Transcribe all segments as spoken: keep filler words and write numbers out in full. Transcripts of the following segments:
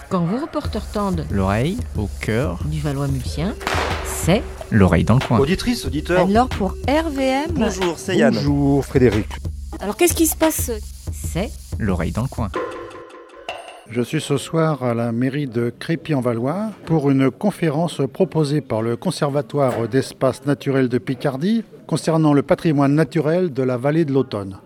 Quand vos reporters tendent l'oreille au cœur du Valois-Mulsien, c'est l'oreille dans le coin. Auditrice, auditeur. alors pour R V M. Bonjour, c'est Yann. Bonjour Frédéric. Alors qu'est-ce qui se passe? C'est L'oreille dans le coin. Je suis ce soir à la mairie de Crépy-en-Valois pour une conférence proposée par le Conservatoire d'espaces naturels de Picardie concernant le patrimoine naturel de la vallée de l'Autonne.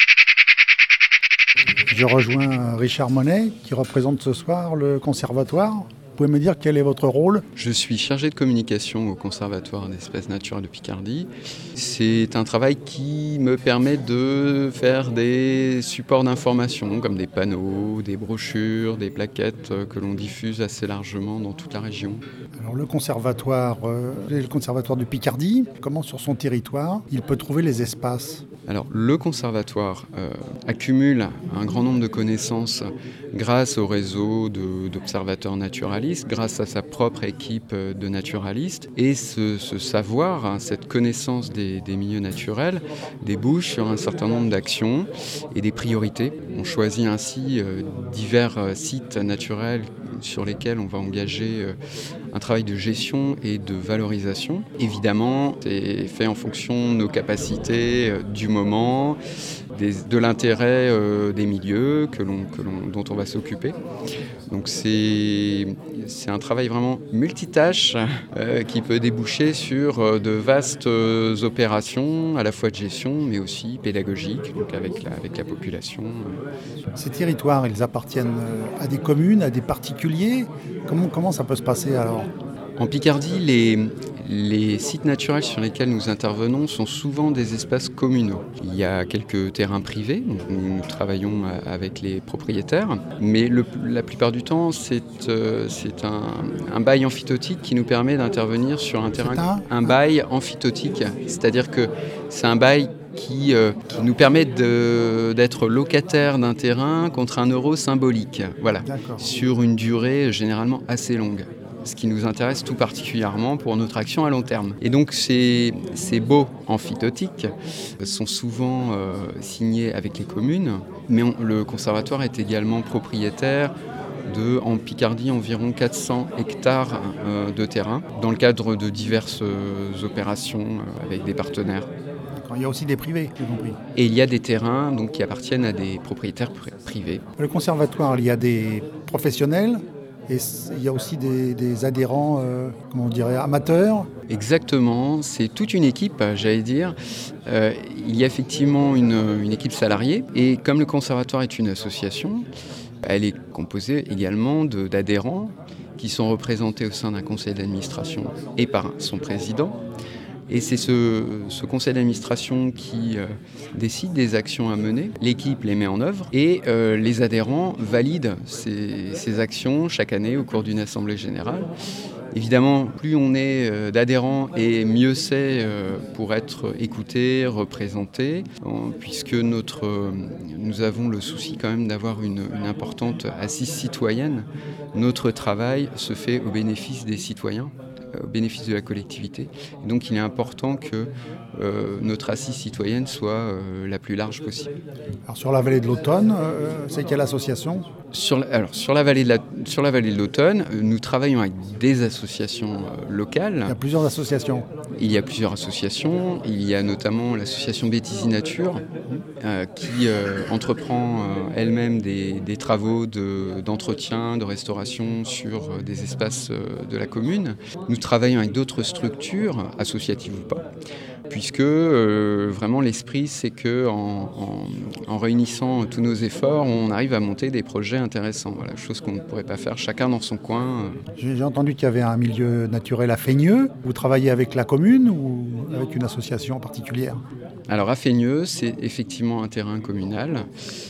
Je rejoins Richard Monet qui représente ce soir le conservatoire. Vous pouvez me dire quel est votre rôle ? Je suis chargé de communication au Conservatoire d'espaces naturels de Picardie. C'est un travail qui me permet de faire des supports d'information comme des panneaux, des brochures, des plaquettes que l'on diffuse assez largement dans toute la région. Alors le conservatoire, euh, le conservatoire de Picardie, comment sur son territoire il peut trouver les espaces ? Alors, le conservatoire euh, accumule un grand nombre de connaissances grâce au réseau de, d'observateurs naturalistes, grâce à sa propre équipe de naturalistes. Et ce, ce savoir, hein, cette connaissance des, des milieux naturels, débouche sur un certain nombre d'actions et des priorités. On choisit ainsi euh, divers euh, sites naturels sur lesquels on va engager euh, un travail de gestion et de valorisation. Évidemment, c'est fait en fonction de nos capacités, euh, du moment, des, de l'intérêt euh, des milieux que l'on, que l'on, dont on va s'occuper. Donc c'est, c'est un travail vraiment multitâche euh, qui peut déboucher sur euh, de vastes euh, opérations, à la fois de gestion, mais aussi pédagogiques, donc avec la, avec la population. Ces territoires, ils appartiennent à des communes, à des particuliers. Comment, comment ça peut se passer alors ? En Picardie, les, les sites naturels sur lesquels nous intervenons sont souvent des espaces communaux. Il y a quelques terrains privés, donc nous, nous travaillons avec les propriétaires, mais le, la plupart du temps, c'est, euh, c'est un, un bail amphithéotique qui nous permet d'intervenir sur un terrain, un, un bail amphithéotique, c'est-à-dire que c'est un bail Qui, euh, qui nous permet de, d'être locataire d'un terrain contre un euro symbolique, voilà, D'accord. Sur une durée généralement assez longue. Ce qui nous intéresse tout particulièrement pour notre action à long terme. Et donc ces, ces baux amphithéotiques sont souvent euh, signés avec les communes, mais on, le conservatoire est également propriétaire de, en Picardie, environ quatre cents hectares euh, de terrain, dans le cadre de diverses euh, opérations euh, avec des partenaires. Il y a aussi des privés, j'ai compris. Et il y a des terrains donc, qui appartiennent à des propriétaires privés. Le conservatoire, il y a des professionnels et il y a aussi des, des adhérents, euh, comment on dirait, amateurs. Exactement, c'est toute une équipe, j'allais dire. Euh, il y a effectivement une, une équipe salariée et comme le conservatoire est une association, elle est composée également de, d'adhérents qui sont représentés au sein d'un conseil d'administration et par son président. Et c'est ce, ce conseil d'administration qui euh, décide des actions à mener. L'équipe les met en œuvre et euh, les adhérents valident ces, ces actions chaque année au cours d'une assemblée générale. Évidemment, plus on est euh, d'adhérents et mieux c'est euh, pour être écouté, représenté, euh, puisque notre, euh, nous avons le souci quand même d'avoir une, une importante assise citoyenne. Notre travail se fait au bénéfice des citoyens, au bénéfice de la collectivité. Et donc il est important que euh, notre assise citoyenne soit euh, la plus large possible. Alors sur la vallée de l'Autonne, euh, c'est quelle association ? Sur la, alors, sur la vallée de la, sur la vallée de l'Autonne, euh, nous travaillons avec des associations euh, locales. Il y a plusieurs associations. Il y a plusieurs associations. Il y a notamment l'association Béthisy Nature euh, qui euh, entreprend euh, elle-même des, des travaux de, d'entretien, de restauration sur euh, des espaces euh, de la commune. Nous travaillons avec d'autres structures, associatives ou pas, puisque euh, vraiment l'esprit c'est que en, en, en réunissant tous nos efforts, on arrive à monter des projets intéressants. Voilà, chose qu'on ne pourrait pas faire chacun dans son coin. J'ai, j'ai entendu qu'il y avait un milieu naturel à Feigneux. Vous travaillez avec la commune ou avec une association particulière ? Alors à Feigneux, c'est effectivement un terrain communal.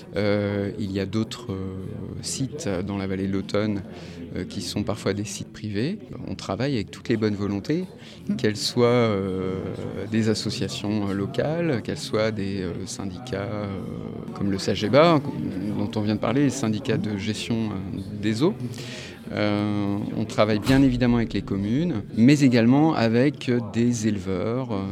Euh, il y a d'autres euh, sites dans la vallée de l'Autonne euh, qui sont parfois des sites privés. On travaille avec toutes les bonnes volontés, qu'elles soient euh, des associations locales, qu'elles soient des euh, syndicats euh, comme le SAGEBA, dont on vient de parler, les syndicats de gestion euh, des eaux. Euh, on travaille bien évidemment avec les communes, mais également avec des éleveurs, euh,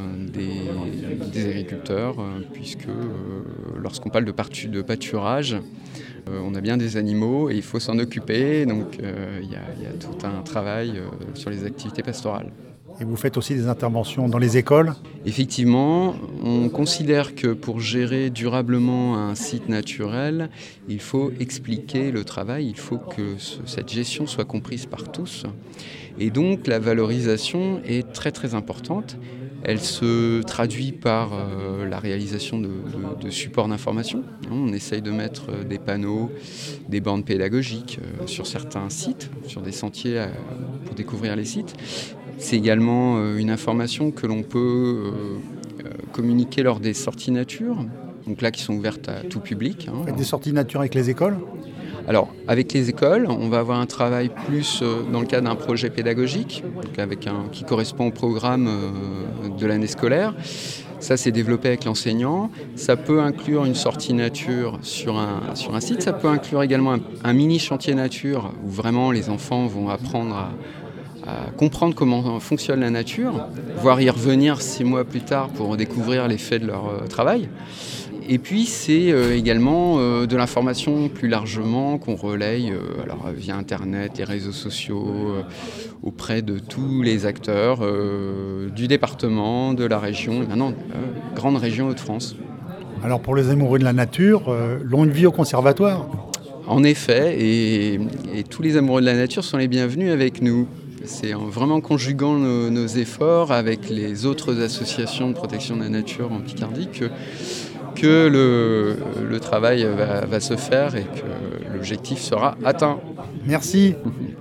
des, des agriculteurs, euh, puisque euh, lorsqu'on parle de, partu, de pâturage, Euh, on a bien des animaux et il faut s'en occuper, donc il euh, y, y a tout un travail euh, sur les activités pastorales. Et vous faites aussi des interventions dans les écoles ? Effectivement, on considère que pour gérer durablement un site naturel, il faut expliquer le travail, il faut que ce, cette gestion soit comprise par tous. Et donc la valorisation est très très importante. Elle se traduit par euh, la réalisation de, de, de supports d'information. On essaye de mettre des panneaux, des bornes pédagogiques euh, sur certains sites, sur des sentiers euh, pour découvrir les sites. C'est également euh, une information que l'on peut euh, euh, communiquer lors des sorties nature, donc là qui sont ouvertes à tout public. Hein. Vous faites des sorties nature avec les écoles ? Alors, avec les écoles, on va avoir un travail plus euh, dans le cadre d'un projet pédagogique, donc avec un, qui correspond au programme euh, de l'année scolaire. Ça, c'est développé avec l'enseignant. Ça peut inclure une sortie nature sur un, sur un site. Ça peut inclure également un, un mini chantier nature où vraiment les enfants vont apprendre à, à comprendre comment fonctionne la nature, voire y revenir six mois plus tard pour découvrir l'effet de leur euh, travail. Et puis c'est euh, également euh, de l'information plus largement qu'on relaye euh, alors, via Internet, les réseaux sociaux, euh, auprès de tous les acteurs euh, du département, de la région, et maintenant euh, grande région Hauts-de-France. Alors pour les amoureux de la nature, euh, longue vie au conservatoire. En effet, et, et tous les amoureux de la nature sont les bienvenus avec nous. C'est en vraiment conjuguant nos, nos efforts avec les autres associations de protection de la nature en Picardie que que le, le travail va, va se faire et que l'objectif sera atteint. Merci.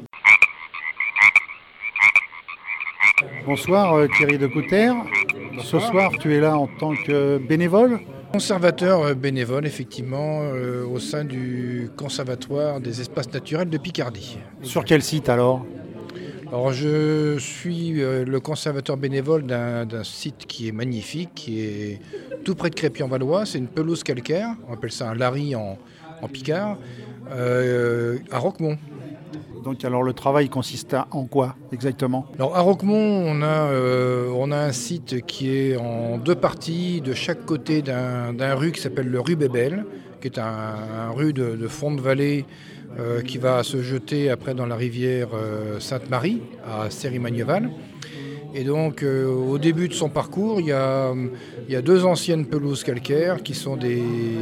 Bonsoir Thierry de Couter. Ce soir, tu es là en tant que bénévole ? Conservateur bénévole, effectivement, euh, au sein du Conservatoire des espaces naturels de Picardie. Sur quel site alors ? Alors, je suis euh, le conservateur bénévole d'un, d'un site qui est magnifique, qui est tout près de Crépy-en-Valois. C'est une pelouse calcaire, on appelle ça un larry en, en Picard, euh, à Roquemont. Donc alors le travail consiste à, en quoi exactement ? Alors à Roquemont, on a, euh, on a un site qui est en deux parties, de chaque côté d'un, d'un rue qui s'appelle le rue Bébel, qui est un, un rue de, de fond de vallée euh, qui va se jeter après dans la rivière euh, Sainte-Marie, à Céry-Magneval. Et donc euh, au début de son parcours, il y a, il y a deux anciennes pelouses calcaires qui sont des,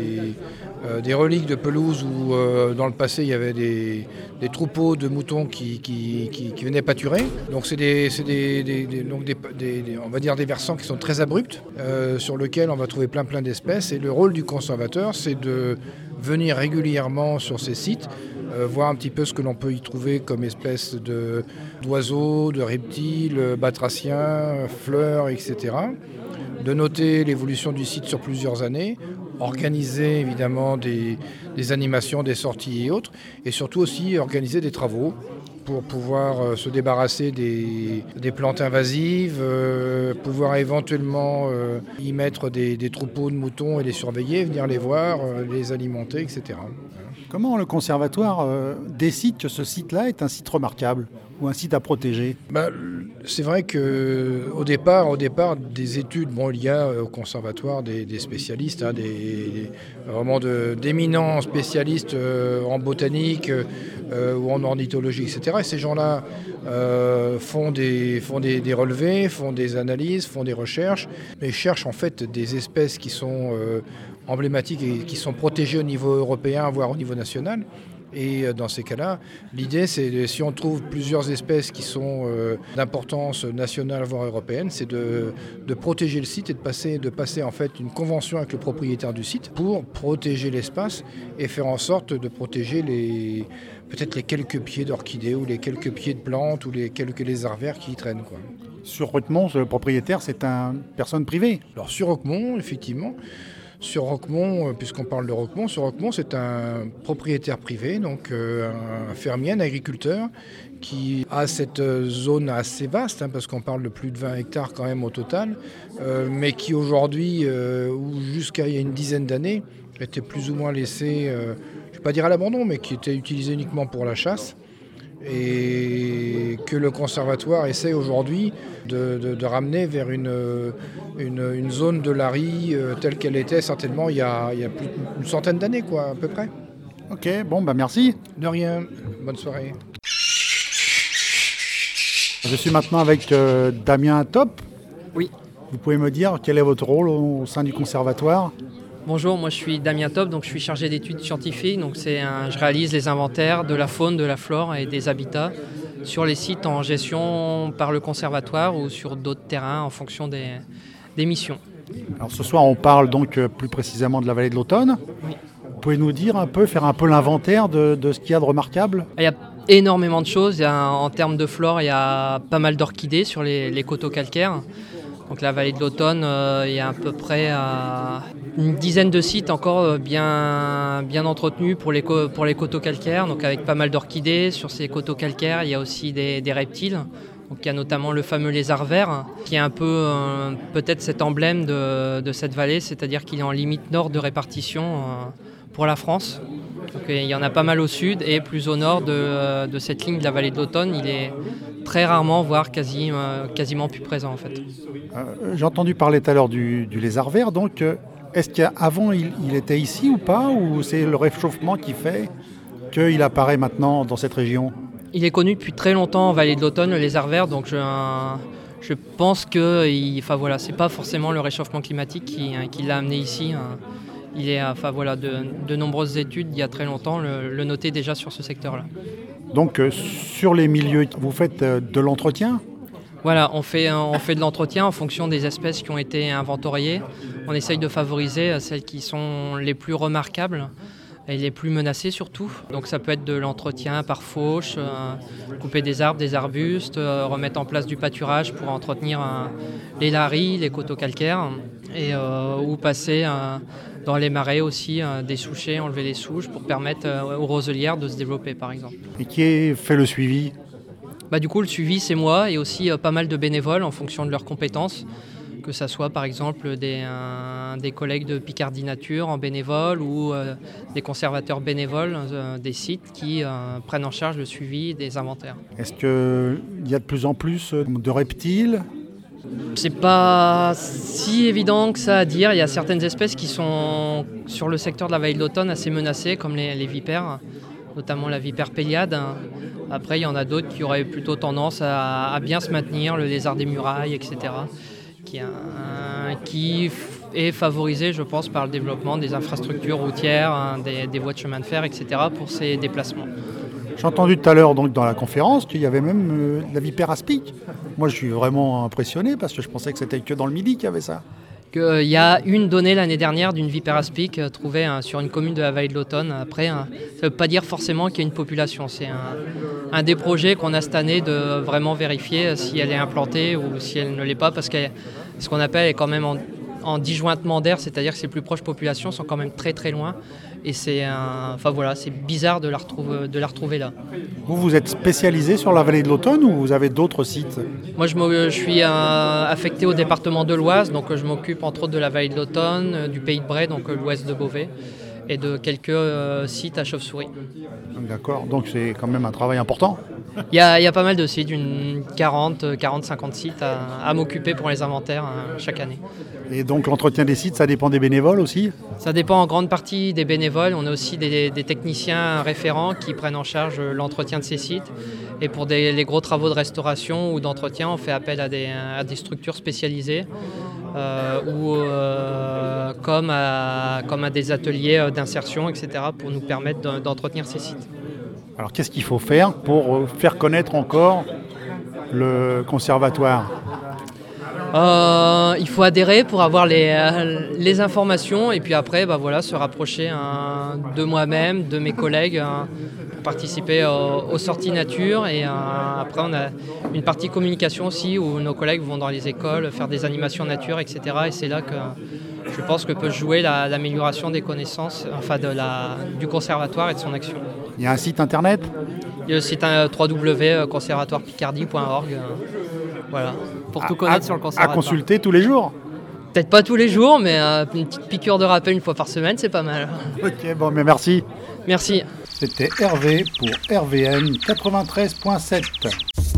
euh, des reliques de pelouse où euh, dans le passé il y avait des, des troupeaux de moutons qui, qui, qui, qui venaient pâturer. Donc c'est des, c'est des, des, des, donc des, des, des, on va dire des versants qui sont très abrupts, euh, sur lesquels on va trouver plein plein d'espèces. Et le rôle du conservateur, c'est de venir régulièrement sur ces sites, euh, voir un petit peu ce que l'on peut y trouver comme espèces de, d'oiseaux, de reptiles, batraciens, fleurs, et cetera. De noter l'évolution du site sur plusieurs années, organiser évidemment des, des animations, des sorties et autres, et surtout aussi organiser des travaux pour pouvoir euh, se débarrasser des, des plantes invasives, euh, pouvoir éventuellement euh, y mettre des, des troupeaux de moutons et les surveiller, venir les voir, euh, les alimenter, et cetera. Comment le conservatoire euh, décide que ce site-là est un site remarquable ou un site à protéger ? Bah, c'est vrai qu'au départ, au départ, des études, bon, il y a au conservatoire des, des spécialistes, hein, des, des, vraiment de, d'éminents spécialistes euh, en botanique euh, ou en ornithologie, et cetera. Et ces gens-là euh, font, des, font des, des relevés, font des analyses, font des recherches, mais cherchent en fait des espèces qui sont euh, emblématiques et qui sont protégées au niveau européen, voire au niveau national. Et dans ces cas-là, l'idée, c'est si on trouve plusieurs espèces qui sont euh, d'importance nationale, voire européenne, c'est de, de protéger le site et de passer, de passer en fait une convention avec le propriétaire du site pour protéger l'espace et faire en sorte de protéger les, peut-être les quelques pieds d'orchidées ou les quelques pieds de plantes ou les quelques lézards verts qui y traînent, quoi. Sur Roquemont, le propriétaire, c'est une personne privée. Alors sur Roquemont, effectivement. Sur Roquemont, puisqu'on parle de Roquemont, sur Roquemont, c'est un propriétaire privé, donc euh, un fermier, un agriculteur, qui a cette zone assez vaste, hein, parce qu'on parle de plus de vingt hectares quand même au total, euh, mais qui aujourd'hui, euh, ou jusqu'à il y a une dizaine d'années, était plus ou moins laissé, euh, je ne vais pas dire à l'abandon, mais qui était utilisé uniquement pour la chasse. Et que le conservatoire essaie aujourd'hui de, de, de ramener vers une, une, une zone de Larry euh, telle qu'elle était certainement il y a, il y a plus d'une centaine d'années, quoi, à peu près. Ok, bon, bah merci. De rien. Bonne soirée. Je suis maintenant avec euh, Damien Top. Oui. Vous pouvez me dire quel est votre rôle au, au sein du conservatoire ? Bonjour, moi je suis Damien Top, donc je suis chargé d'études scientifiques. Donc c'est un, je réalise les inventaires de la faune, de la flore et des habitats sur les sites en gestion par le conservatoire ou sur d'autres terrains en fonction des, des missions. Alors ce soir, on parle donc euh, plus précisément de la vallée de l'Automne. Oui. Vous pouvez nous dire un peu, faire un peu l'inventaire de, de ce qu'il y a de remarquable ? Il y a énormément de choses. Il y a, en termes de flore, il y a pas mal d'orchidées sur les, les coteaux calcaires. Donc la vallée de l'Automne, euh, il y a à peu près euh, une dizaine de sites encore bien, bien entretenus pour les, co- pour les coteaux calcaires, donc avec pas mal d'orchidées. Sur ces coteaux calcaires, il y a aussi des, des reptiles. Donc il y a notamment le fameux lézard vert, qui est un peu euh, peut-être cet emblème de, de cette vallée, c'est-à-dire qu'il est en limite nord de répartition euh, pour la France. Donc, il y en a pas mal au sud et plus au nord de, de cette ligne de la vallée de l'Automne, il est très rarement, voire quasi, euh, quasiment plus présent en fait. Euh, j'ai entendu parler tout à l'heure du, du lézard vert, donc euh, est-ce qu'avant il, il était ici ou pas, ou c'est le réchauffement qui fait qu'il apparaît maintenant dans cette région ? Il est connu depuis très longtemps en vallée de l'Automne, le lézard vert, donc je, je pense que il, enfin, voilà, c'est pas forcément le réchauffement climatique qui, qui l'a amené ici. Il est, enfin, voilà, de, de nombreuses études il y a très longtemps le, le notaient déjà sur ce secteur-là. Donc euh, sur les milieux, vous faites euh, de l'entretien ? Voilà, on fait, on fait de l'entretien en fonction des espèces qui ont été inventoriées. On essaye de favoriser celles qui sont les plus remarquables et les plus menacées surtout. Donc ça peut être de l'entretien par fauche, euh, couper des arbres, des arbustes, euh, remettre en place du pâturage pour entretenir euh, les laris, les coteaux calcaires, et, euh, ou passer euh, dans les marais aussi, euh, des souchets, enlever les souches pour permettre euh, aux roselières de se développer par exemple. Et qui est, fait le suivi ? Bah, du coup, le suivi, c'est moi et aussi euh, pas mal de bénévoles en fonction de leurs compétences, que ce soit par exemple des, euh, des collègues de Picardie Nature en bénévole ou euh, des conservateurs bénévoles euh, des sites qui euh, prennent en charge le suivi des inventaires. Est-ce qu'il y a de plus en plus de reptiles ? C'est pas si évident que ça à dire. Il y a certaines espèces qui sont sur le secteur de la vallée de l'Automne assez menacées, comme les, les vipères, notamment la vipère péliade. Après, il y en a d'autres qui auraient plutôt tendance à, à bien se maintenir, le lézard des murailles, et cetera, qui, euh, qui est favorisé, je pense, par le développement des infrastructures routières, hein, des, des voies de chemin de fer, et cetera, pour ces déplacements. J'ai entendu tout à l'heure donc, dans la conférence qu'il y avait même euh, la vipère aspic. Moi, je suis vraiment impressionné parce que je pensais que c'était que dans le Midi qu'il y avait ça. Il euh, y a une donnée l'année dernière d'une vipère aspic euh, trouvée hein, sur une commune de la vallée de l'Automne. Après, hein, ça ne veut pas dire forcément qu'il y a une population. C'est un, un des projets qu'on a cette année de vraiment vérifier si elle est implantée ou si elle ne l'est pas, parce que ce qu'on appelle est quand même en, en disjointement d'air, c'est-à-dire que ses plus proches populations sont quand même très très loin. Et c'est, un, enfin, voilà, c'est bizarre de la, retrouver, de la retrouver là. Vous, vous êtes spécialisé sur la vallée de l'Automne ou vous avez d'autres sites ? Moi, je, je suis euh, affecté au département de l'Oise, donc je m'occupe entre autres de la vallée de l'Automne, euh, du Pays de Bray, donc euh, l'ouest de Beauvais, et de quelques euh, sites à Chauve-souris. D'accord, donc c'est quand même un travail important. Il y a, il y a pas mal de sites, une quarante, cinquante sites à, à m'occuper pour les inventaires hein, chaque année. Et donc l'entretien des sites, ça dépend des bénévoles aussi ? Ça dépend en grande partie des bénévoles. On a aussi des, des techniciens référents qui prennent en charge l'entretien de ces sites. Et pour des, les gros travaux de restauration ou d'entretien, on fait appel à des, à des structures spécialisées euh, ou euh, comme, à, comme à des ateliers d'insertion, et cetera, pour nous permettre d'entretenir ces sites. Alors qu'est-ce qu'il faut faire pour faire connaître encore le conservatoire ? Euh, il faut adhérer pour avoir les, euh, les informations et puis après bah, voilà, se rapprocher hein, de moi-même, de mes collègues hein, pour participer aux, aux sorties nature et euh, après on a une partie communication aussi où nos collègues vont dans les écoles faire des animations nature, et cetera. Et c'est là que je pense que peut jouer la, l'amélioration des connaissances enfin de la, du conservatoire et de son action. Il y a un site internet ? Il y a le site euh, w w w point conservatoire picardie point org. Euh, voilà, pour tout connaître à, sur le conservatoire. À consulter tous les jours ? Peut-être pas tous les jours, mais euh, une petite piqûre de rappel une fois par semaine, c'est pas mal. Ok, bon, mais merci. Merci. C'était Hervé pour R V M quatre-vingt-treize point sept.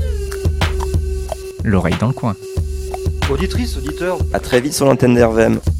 L'oreille dans le coin. Auditrice, auditeur, à très vite sur l'antenne d'R V M.